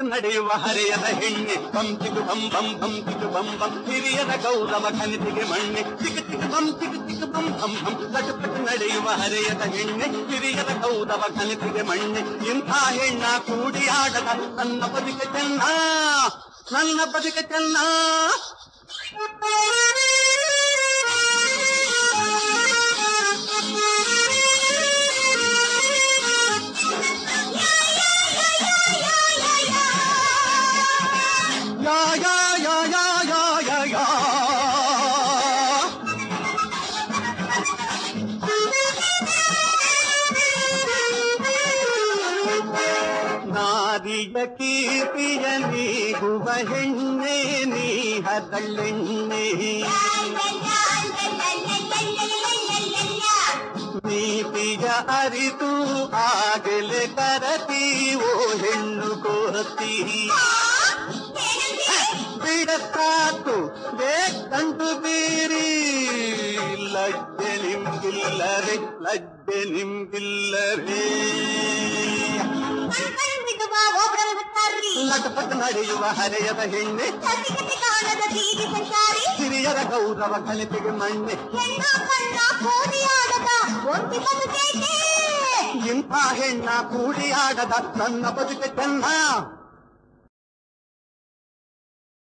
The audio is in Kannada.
ನಡೆಯುವ ಹರೆಯದ ಹೆಣ್ಣೆ ಬಂಪಿದು ಬಂ ಬಂ ಬಂಪಿದು ಬಂ ಬಂ ಹಿರಿಯರ ಗೌರವ ಘನತೆಗೆ ಮಣ್ಣೆ ಚಿಕ್ಕ ಚಿಕ್ಕ ಬಂ ಚಿಕ್ಕ ಚಿಕ್ಕ ಬಂ ಬಂ ಬಂ ಲಟಪಟ ನಡೆಯುವ ಹರೆಯದ ಹೆಣ್ಣೆ ಹಿರಿಯರ ಗೌರವ ಘನತೆಗೆ ಮಣ್ಣೆ ಇಂಥ ಹೆಣ್ಣ ಕೂಡಿ ಆಡದ ನನ್ನ ಬದುಕೆ ಚೆನ್ನ ನನ್ನ ಬದುಕೆ ಚೆನ್ನ ಯಾ ಯಾ ಯಾ ಯಾ ಯಾ ಯಾ ಯಾ ನಾರಿಯ ಕೀರ್ತಿಯ ನೀಗುವ ಹೆಣ್ಣೆ ನೀ ಹದಳೆಣ್ಣೆ ನೀತಿಯ ಅರಿತು ಆಗಲೇ ಕರತೀವೋ ಹೆಣ್ಣು ಕೋರತಿ ಬಿಡಸಾಕು ಬೇಕಂಡು ಬೀರಿ ಲಜ್ಜೆ ನಿಂಬಿಲ್ಲರೆ ಲಜ್ಜೆ ನಿಂಬಿಲ್ಲರೇ ಲಟಪಟ ನಡೆಯುವ ಹರೆಯದ ಹೆಣ್ಣೆ ಹಿರಿಯರ ಗೌರವ ಘನತೆಗೆ ಮಣ್ಣೆ ಇಂಥ ಹೆಣ್ಣ ಕೂಡಿ ಆಡದ ನನ್ನ ಬದುಕೆ ಚೆನ್ನ